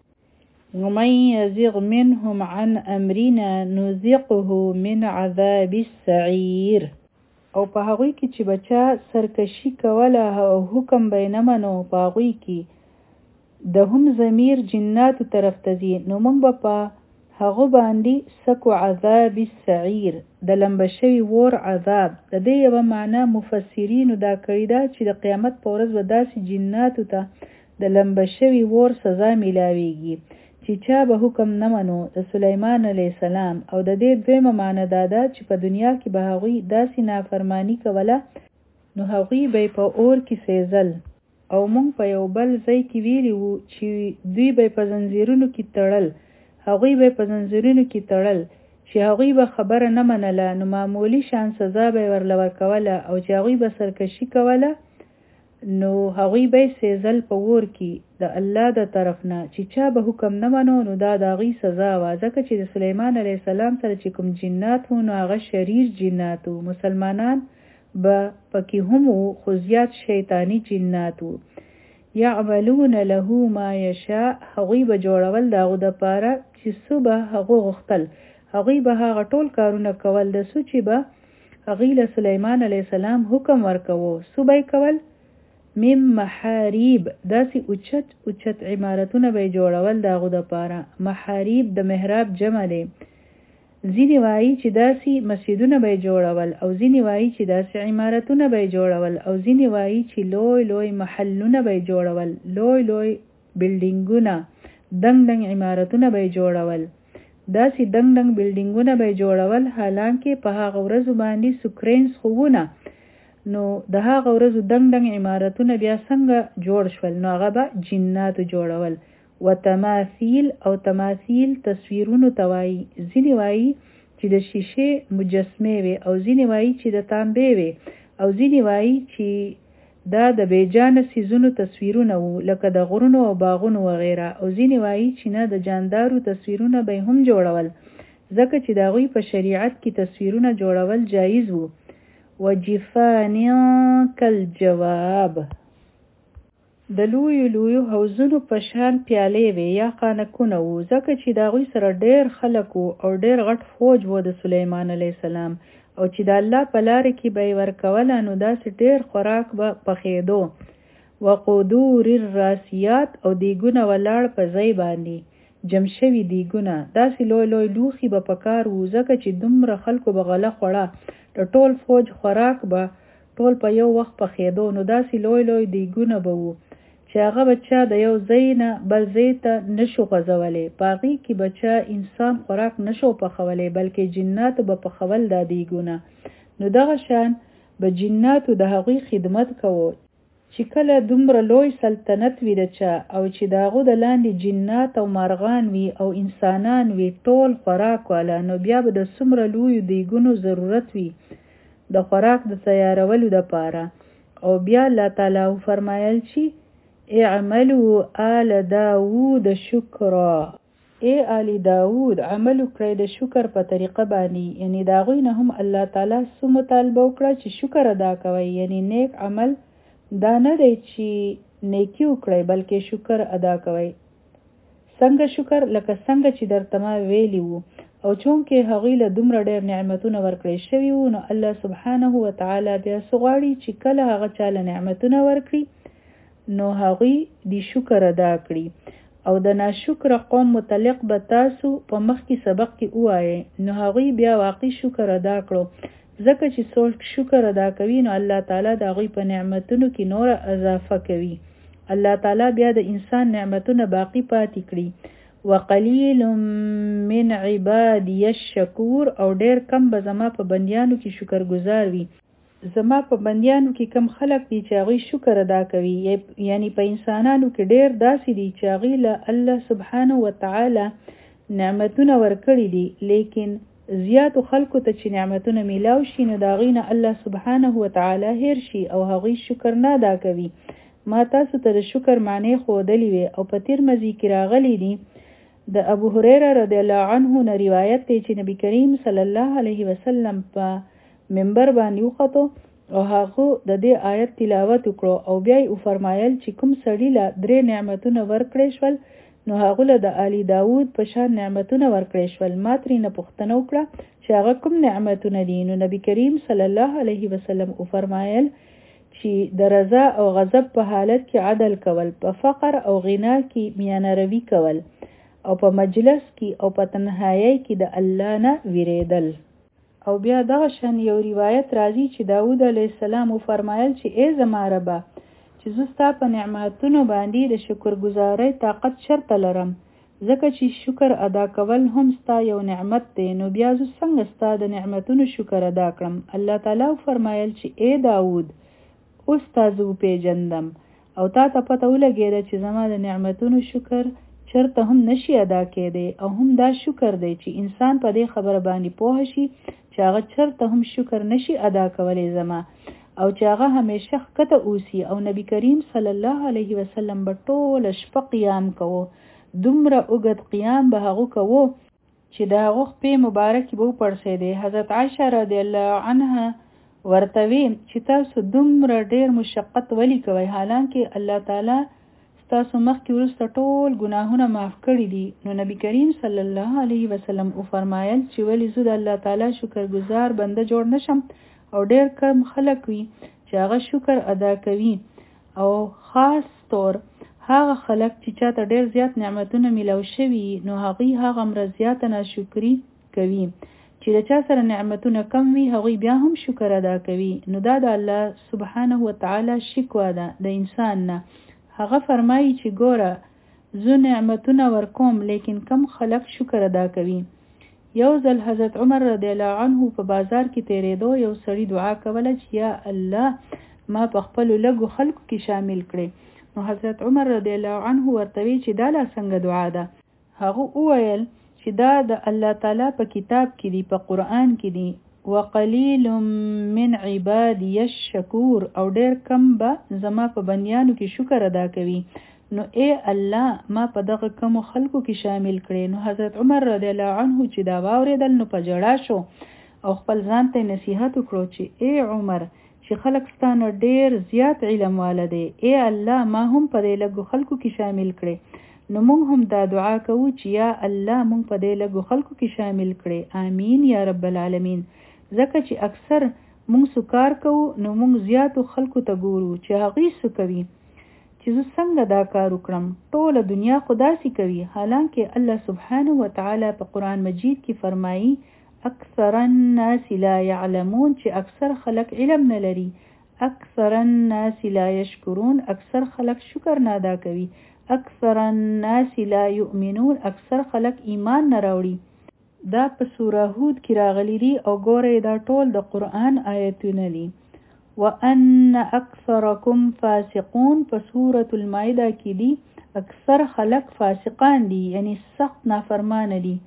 ومن يزغ منهم عن أمرنا نذقه من عذاب السعير او په هغوی کې چې بچا سرکشي کوله او حکم به یې نه منو په هغوی کې د هم ضمیر جناتو طرف ته ځي نو موږ به په هغو باندې سکو عذاب السعیر د لمبه شوي اور عذاب د دې یوه معنا مفسرینو دا کړې ده چې د قیامت په ورځ به داسې جناتو ته د لمبه شوي اور سزا میلاویږي چې چا به حکم نه منو د سلیمان علیه السلام او د دې دویمه معنی دا ده چې په دنیا کې به هغوی داسې نافرمانی کوله نو هغوی به په اور کې سېزل او موږ په یو بل ځای کې ویلي وو چې دوی به په زنځیرونو کې تړل هغوی به په زنځیرونو کې تړل چې هغوی به خبره نه منله نو معمولی شان سزا به ورله ورکوله او چې هغوی به سرکشي کوله نو هغوی به سېزل په اور کې د الله د طرف نه چې چا به حکم نه منو نو دا د هغوی سزا وه ځکه چې د سلیمان علیه السلام سره چې کوم جنات وو نو هغه شریر جنات وو مسلمانان به پکې هم وو خو زیات شیطانی جنات وو یعملون له ما یشاء هغوی به جوړول د هغو دپاره چې څه به هغو غوښتل هغوی به هغه ټول کارونه کول د څه چې به هغوی له سلیمان علیه السلام حکم ورکوو څه به یې کول مم محاریب داسې اوچت اوچت عمارتونه به جوړول د هغو دپاره. محاریب د محراب جمع دی. ځینې وایي چې داسې مسجدونه به جوړول او ځینې وایي چې داسې عمارتونه به جوړول او ځینې وایي چې لوی لوی محلونه به جوړول، لوی لوی بلډینګونه، دنګ دنګ عمارتونه به جوړول. داسې دنګ دنګ بلډینګونه به جوړول، حالانکه په هغه ورځو باندې سوکرینز خوونه. نو د هغه ورځو دنګ دنګ عمارتونه بیا څنګه جوړ شول؟ نو هغه به جناتو جوړول. و تماثیل او تماثیل تصویرونو ته وایي. ځینې وایي چې د شیشې مجسمې وي او ځینې وایي چې د تانبې وي او ځینې وایي چې دا د بیجانه څیزونو تصویرونه وو لکه د غرونو او باغونو وغیره او ځینې وایي چې نه د جاندارو تصویرونه به هم جوړول ځکه چې د هغوی په شریعت کې تصویرونه جوړول جایز وو. وجفان کالجواب د لویو لویو حوضونو په شان پیالې وې یا خانکونه وو ځکه چې د هغوی سره ډېر خلک وو او ډېر غټ فوج وو د سلیمان علیه السلام او چې د الله په لاره کې به یې ورکوله نو داسې ډېر خوراک به پخېدو. وقدور الراسیات او دیګونه ولاړ په ځای باندې جمع شوي دیګونه داسې لوی لوی لوښي به پکار وو ځکه چې دومره خلکو به غله خوړه د ټول فوج خوراک به ټول په یو وخت پخېدو. نو داسې لوی لوی دیګونه به وو چې هغه بچا د یو ځای نه بل ځای ته نشو غځولی، په هغې کې بچا انسان خوراک نشو پخولی بلکې جناتو به پخول دا دیګونه. نو دغه شان به جناتو د هغوی خدمت کوو چې کله دومره لوی سلطنت وي د چا او چې د هغو د لاندې جنات او مارغان وي او انسانان وي ټول خوراک والا نو بیا به د څومره لویو دیګونو ضرورت وي د خوراک د تیارولو دپاره. او بیا الله تعالی فرمایل چې اعملوا آل داود شکرا، ای آل داود عمل وکړئ د شکر په طریقه باندې، یعنی د هغوی نه هم الله تعالی څه مطالبه وکړه چې شکر ادا کوئ. یعنی نیک عمل دا نه دی چې نیکی وکړئ بلکې شکر ادا کوئ. څنګه شکر؟ لکه څنګه چې درته ما ویلي وو او چونکې هغوی له دومره ډېر نعمتونه ورکړی شوي وو نو الله سبحانه وتعالی بیا څه غواړي چې کله هغه چا له نعمتونه ورکړي نو هغوی دی شکر ادا کړي. او د ناشکر قوم متعلق به تاسو په مخکې سبق کې ووایئ نو هغوی بیا واقعي شکر ادا کړو ځکه چې څوک شکر ادا کوي نو الله تعالی د هغوی په نعمتونو کې نوره اضافه کوي. الله تعالی بیا د انسان نعمتونه باقی پاتې کړي. وقلیل من عبادی الشکور او ډیر کم به زما په بندیانو کې شکر گزار وي. زما په بندیانو کې کم خلق دي چې هغوی شکر ادا کوي، یعنی په انسانانو کې ډیر داسې دي چې هغوی له الله سبحانه وتعالی نعمتونه ورکړي دي لیکن زیاتو خلکو ته چې نعمتونه میلاو شي نو د هغوی نه الله سبحانه وتعالی هیر شي او هغوی شکر نه ادا کوي. ما تاسو ته د شکر معنی ښودلې وې او په ترمذي کې راغلی دي. د ابو هريره رضی الله عنه نه روایت دی چې نبی کریم صلی الله علیه وسلم په منبر باندې وخته او هغه د دې آیت تلاوت وکړو او بیا یې فرمایل چې کوم سړی له درې نعمتونه ورکړې شول نو هغه له د آل داود په شان نعمتونه ورکړې شول. ما ترېنه پوښتنه وکړه چې هغه کوم نعمتونه دي نو نبی کریم صلی الله علیه وسلم فرمایل چې د رضا او غضب په حالت کې عدل کول، په فقر او غنا کې میانه روي کول او په مجلس کې او په تنهایی کې د الله نه ویریدل. او بیا دغه شان یو روایت راځي چې داود علیه السلام فرمایل چې ای زما ربه چې زه ستا په نعمتونو باندې د شکرګزارۍ طاقت چرته لرم ځکه چې شکر ادا کول هم ستا یو نعمت دی نو بیا زه څنګه ستا د نعمتونو شکر ادا کړم. الله تعالی فرمایل چې ای داود اوس تا زه وپېژندم او تا ته پته ولګېده چې زما د نعمتونو شکر چرته هم نشي ادا کېدی او هم دا شکر دی چې انسان په دې خبره باندې پوه شي چې هغه چرته هم شکر نشي ادا کولی زما او چې هغه همیشه ښکته اوسي. او نبی کریم صلی الله علیه وسلم به ټوله شپه قیام کوو، دومره اوږد قیام به هغه کوو چې د هغه خپې مبارکې به وپړسېدې. حضرت عایشه رضی الله عنها ورته وی چې تاسو دومره ډیر مشقت ولی کوئ حالانکه الله تعالی تاسو مخکې وروسته ټول ګناهونه معاف کړي دي. نو نبی کریم صلی الله علیه وسلم فرمایل چې ولی زه د الله تعالی شکرګزار بنده جوړ نشم او ډیر کم خلک وي چې هغه شکر ادا کوي او خاص طور هغه خلک چې چاته ډیر زیات نعمتونه ملو شوي نو هغوی هغه مره زیاته ناشکري کوي. چې د چا سره نعمتونه کم وي هغوی بیا هم شکر ادا کوي. نو دا د الله سبحانه وتعالی شکوه ده د انسان نه. هغه فرمایي چې ګوره زه نعمتونه ورکوم لیکن کم خلک شکر ادا کوي. یو ځل حضرت عمر رضی الله عنه په بازار کې تیرېدو یو سړي دعا کوله چې یا الله ما په خپل لږو خلکو کې شامل کړي. نو حضرت عمر رضی الله عنه ورته وی چې دا لا څنګه دعا ده؟ هغه وویل چې دا د الله تعالی په کتاب کې دی، په قرآن کې دی، وقلیل من عبادی الشکور، او ډیر کم به زما په بندیانو کې شکر ادا کوي. نو اے الله ما په دغه کم خلکو کې شامل کړي. نو حضرت عمر رضی الله عنه چې دا واوریدل نو په جړا شو او خپل ځان ته نصیحت وکړو چې اے عمر چې خلک ستانه ډیر زیات علم والده، اے الله ما هم په دې لږو خلکو کې شامل کړي. نو موږ هم دا دعا کوو چې یا الله موږ په دې لږو خلکو کې شامل کړي. آمین یا رب العالمین. ځکه چې اکثر موږ سکار کوو نو موږ زیاتو خلکو ته ګورو چې هغوی څه کوي، چې زه څنګه دا کار وکړم، ټوله دنیا خو داسې کوي. حالانکه الله سبحانه وتعالی په قرآن مجید کې فرمایي اکثر الناس لا يعلمون، چې اکثر خلک علم نه لري. اکثر الناس لا يشکرون، اکثر خلک شکر نه ادا کوي. اکثر الناس لا يؤمنون، اکثر خلک ایمان نه راوړي. دا په سوره هود کې راغلی دی او ګوره دا ټول د قرآن آیتونه دي. وان اکثرکم فاسقون په سوره المائده کې دي اکثر خلک فاسقان دي، یعنی سخت نافرمان دي.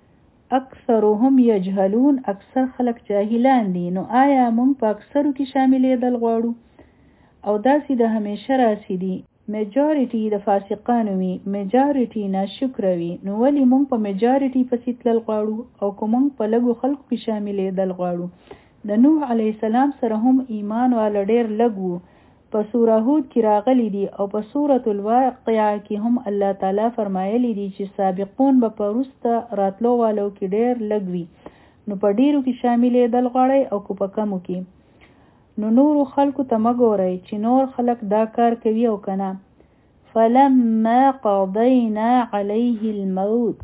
اکثرهم یجهلون، اکثر خلک جاهلان دي. نو آیا موږ په اکثرو کې شاملېدل غواړو؟ او داسې د همیشه راسي دي میجارټي د فاسقانو وي، میجارټي ناشکر وي. نو ولې موږ په میجارټي پسې تلل غواړو او که موږ په لږو خلکو کې شاملېدل غواړو؟ د نوح علیه السلام سره هم ایمان والا ډېر لږ وو، په سوره هود کې راغلی دي او په سوره الواقعه کې هم الله تعالی فرمایلی دي چې سابقون به په وروسته راتلو والو کې ډېر لږ وي. نو په ډېرو کې شاملېدل غواړئ او که په کمو کې. نو نورو خلکو ته مه ګورئ چې نور خلک دا کار کوي او که نه. فلما قضینا علیه الموت،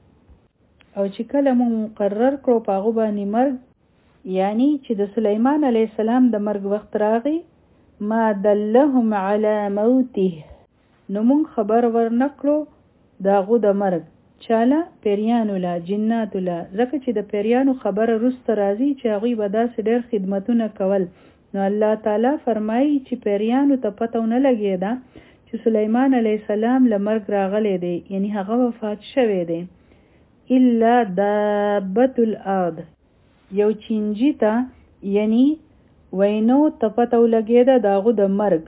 او چې کله مو مقرر کړو په هغو باندې مرګ، یعنی چې د سلیمان علیه السلام د مرګ وخت راغی، ما دلهم علی موته، نو مونږ خبر ورنکړو د هغو د مرګ. چاله؟ پیریانو له، جناتو له. ځکه چې د پیریانو خبره وروسته راځي چې هغوی به داسې ډېر خدمتونه کول. نو الله تعالی فرمایي چې پیریانو ته پته ونه لګېده چې سلیمان علیه السلام له مرګ راغلی دی، یعنی هغه وفات شوی دی. الا دابة الارض، یو چینجی ته یعنی وینو ته پته ولګېده د هغو د مرګ.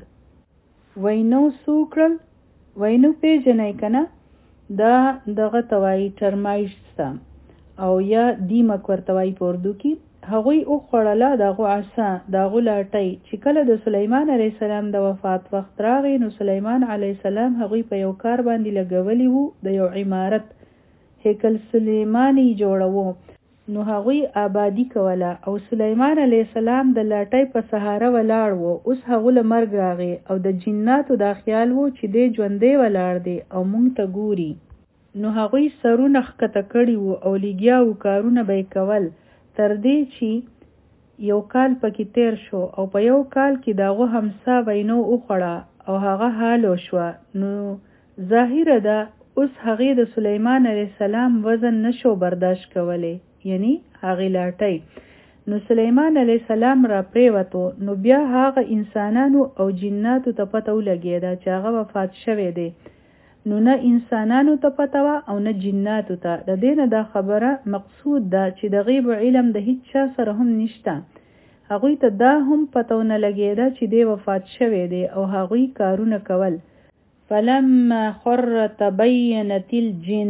وینو څو کړل؟ وینو پیژنئ که نه؟ دا دغه ته وایي ټرمایټس ته او یا دیمک ورته وایي په اردو کې. هغوی وخوړله د هغو عصا، د هغو لاټۍ. چې کله د سلیمان علیه السلام د وفات وخت راغی نو سلیمان علیه السلام هغوی په یو کار باندې لګولی وو، د یو عمارت هیکل سلیمانی جوړوو. نو هغوی آبادی کوله او سلیمان علیه السلام د لاټۍ په سهاره ولاړ وو. اوس هغو له مرګ راغی او د جناتو دا خیال وو چې دی ژوندی ولاړ دی او مونږ ته ګوري. نو هغوی سرونه ښکته کړي وو او لګیا وو کارونه به یې کول، تر دې چې یو کال پکې تیر شو او په یو کال کې د هغو همسا وینو وخوړه او هغه حالو شوه. نو ظاهره ده اوس هغې د سلیمان علیه السلام وزن نشو برداشت کولی، یعنی هغې لاټۍ. نو سلیمان علیه السلام را پریوتو. نو بیا هغه انسانانو او جناتو ته پته ولګېده چې هغه وفات شوی دی. نو نه انسانانو ته پته وه او نه جناتو ته. د دې نه دا خبره مقصود ده چې د غیب علم د هیڅ چا سره هم نشته. هغوی ته دا هم پته ونه لګېده چې دی وفات شوی دی او هغوی کارونه کول. فلما خر تبینت الجن،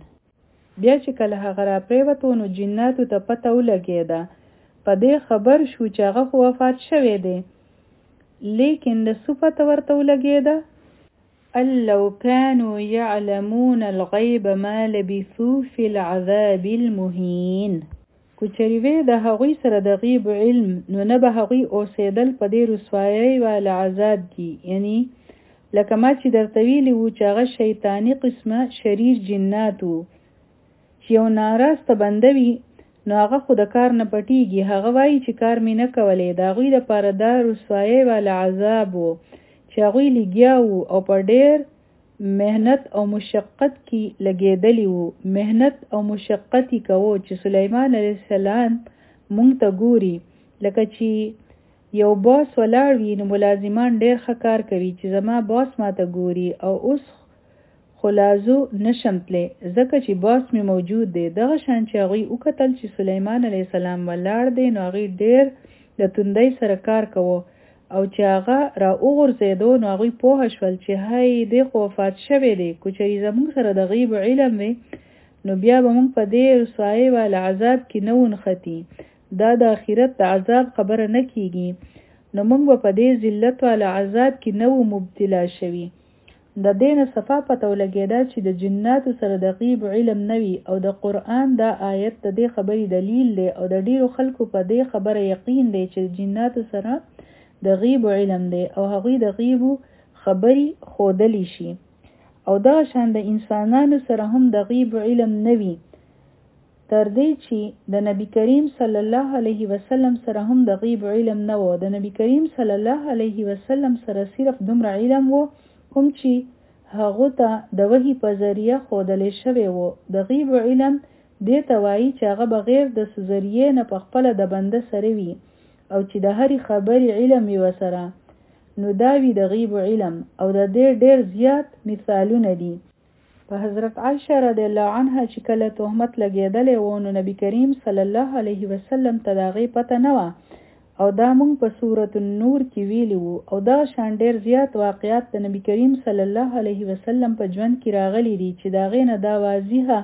بیا چې کله هغه را پریوتو نو جناتو ته پته ولګېده، په دې خبر شو چې هغه خو وفات شوی دی. لیکن د څه پته ورته ولګېده؟ ان لو كانوا يعلمون الغيب ما لبثوا في العذاب المهين. کو کوچریوی د هغوی سره د غیب علم نو نه به هغوی اوسېدل په دې رسوایۍ والا عذاب کې، یعنی لکه ما چې درته ویلي وو چې هغه شیطاني قسمه شریر جنات وو چې یو ناراسته بنده وي نو هغه خو د کار نه پټیږي، هغه وایي چې کار مې نه کولی. د هغوی دپاره دا رسوایۍ والا عذاب وو چې هغوی لګیا وو او په ډېر مهنت او مشقت کې لګېدلی وو. مهنت او مشقت یې کوو چې سلیمان علیه السلام مونږ ته ګوري، لکه چې یو باس ولاړ وي نو ملازمان ډېر ښه کار کوي چې زما باس ما ته ګوري او اوس خلازو نشم تلی ځکه چې باس مې موجود دی. دغه شان چې هغوی وکتل چې سلیمان علیه السلام ولاړ دی نو هغوی ډېر د توندۍ سره کار کوو او چې هغه را وغورځېدو نو هغوی پوه شول چې هی دی خو وفات شوی دی. که چېرې زموږ سره د غیب علم وي نو بیا به موږ په دې رسوایۍ والا عذاب کې نه ونښتي. دا د آخرت د عذاب خبره نه کیږي نو موږ به په دې ذلت والا عذاب کې نه وو مبتلا شوي. د دې نه صفا پته ولګېده چې د جناتو سره د غیب علم نه وي او د قرآن دا آیت د دې خبرې دلیل دی او د ډیرو خلکو په دې خبره یقین دی چې جناتو سره د غیب علم دی او هغوی د غیبو خبرې ښودلی شي. او دغه شان د انسانانو سره هم د غیب علم نه وي تر دې چې د نبی کریم صلی الله علیه وسلم سره هم د غیب علم نه و. د نبی کریم صلی الله علیه وسلم سره صرف دومره علم و کوم چې هغه ته د وحی په ذریعه ښودلی شوی و. د غیب علم دې ته وایي چې هغه بغیر د ذریعې نه په خپله د بنده سره وي او چې د هرې خبرې علم وي ورسره نو دا وي د غیب علم. او د دې ډېر زیات مثالونه دي. په حضرت عایشه رضی الله عنها چې کله تهمت لګېدلی و نو نبی کریم صلی الله علیه وسلم ته د هغې پته نه وه او دا موږ په سورة النور کې ویلي وو. او دا شان ډېر زیات واقعات د نبی کریم صلی الله علیه وسلم په ژوند کې راغلي دي چې د هغې نه دا واضحه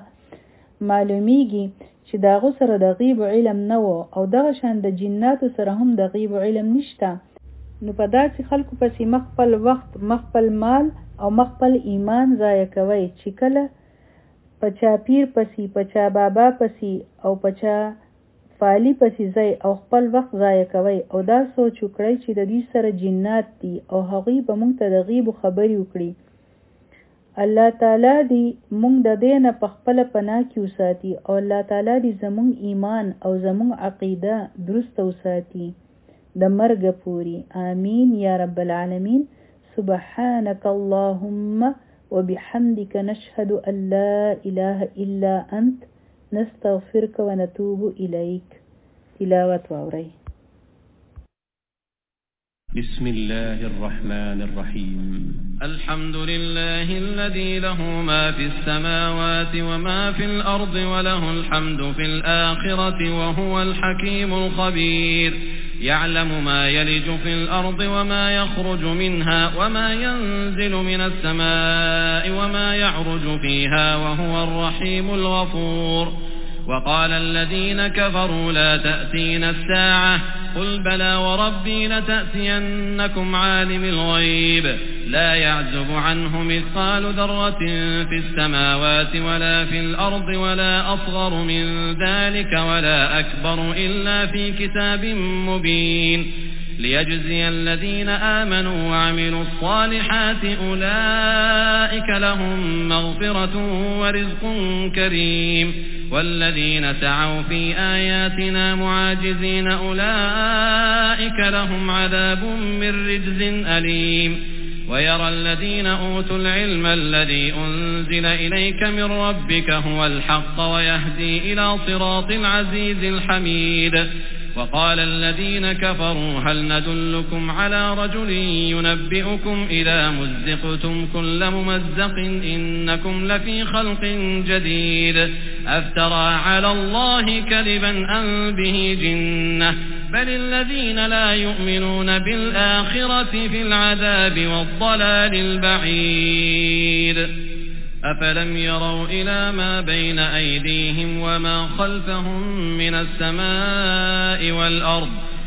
معلومیږي چې د هغو سره د غیب علم نه و. او دغه شان د جناتو سره هم د غیب علم نشته. نو په داسې خلکو پسې مخ خپل وخت، مخ خپل مال او مخ خپل ایمان ضایع کوئ چې کله په چا پیر پسې، په چا بابا پسې او په چا فالی پسې ځئ او خپل وخت ضایع کوئ او دا سوچ وکړئ چې د دوی سره جنات دي او هغوی به موږ ته د غیبو خبرې وکړي. الله تعالی دی موږ د دې نه په خپله پناه کې وساتي او الله تعالی دی زموږ ایمان او زموږ عقیده درسته وساتي د مرګه پوري. آمین یا رب العالمین. سبحانك اللهم وبحمدك نشهد أن لا إله إلا أنت نستغفرك ونتوب إليك. تلاوة وأوري. بسم الله الرحمن الرحيم. الحمد لله الذي له ما في السماوات وما في الأرض وله الحمد في الآخرة وهو الحكيم الخبير. يعلم ما يلج في الأرض وما يخرج منها وما ينزل من السماء وما يعرج فيها وهو الرحيم الغفور. وقال الذين كفروا لا تأتينا الساعة قل بلى وربي لتأتينكم عالم الغيب لا يعزب عنه مثقال ذرة في السماوات ولا في الأرض ولا أصغر من ذلك ولا أكبر إلا في كتاب مبين ليجزي الذين آمنوا وعملوا الصالحات أولئك لهم مغفرة ورزق كريم والذين سعوا في آياتنا معاجزين أولئك لهم عذاب من رجز أليم. ويرى الذين أوتوا العلم الذي أنزل إليك من ربك هو الحق ويهدي إلى صراط العزيز الحميد. وقال الذين كفروا هل ندلكم على رجل ينبئكم إذا مزقتم كل ممزق إنكم لفي خلق جديد أفترى على الله كذبا أم به جنة بل الذين لا يؤمنون بالآخرة في العذاب والضلال البعيد. أفلم يروا إلى ما بين أيديهم وما خلفهم من السماء والأرض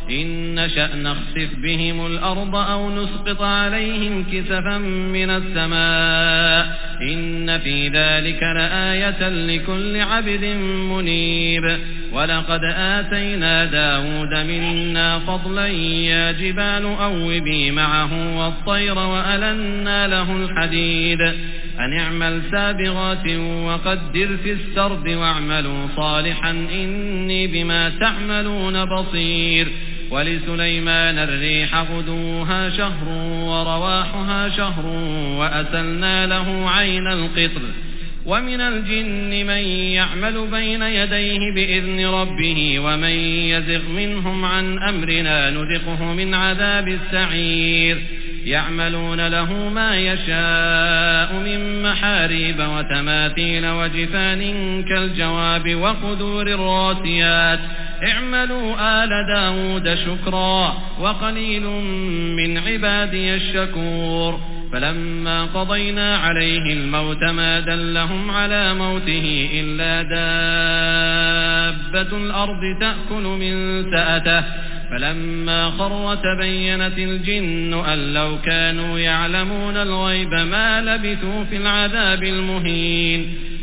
إن نشأ نخسف بهم الأرض أو نسقط عليهم كسفا من السماء إن في ذلك لآية لكل عبد منيب ولقد آتينا داود منا فضلا يا جبال أوبي معه والطير وألنا له الحديد أن اعمل سابغات وقدر في السرد واعملوا صالحا إني بما تعملون بصير ولسليمان الريح غدوها شهر ورواحها شهر وأسلنا له عين القطر ومن الجن من يعمل بين يديه بإذن ربه ومن يزغ منهم عن أمرنا نذقه من عذاب السعير يعملون له ما يشاء من محاريب وتماثيل وجفان كالجواب وقدور الراسيات اعملوا آل داود شكرا وقليل من عبادي الشكور فلما قضينا عليه الموت ما دلهم على موته إلا دابة الأرض تأكل من سأته فلما خر تبينت الجن أن لو كانوا يعلمون الغيب ما لبثوا في العذاب المهين